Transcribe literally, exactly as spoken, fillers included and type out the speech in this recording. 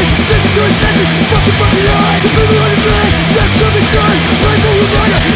Attention to his message, fucking fucking eye. The people on the train, that's on the start. Pray for a reminder.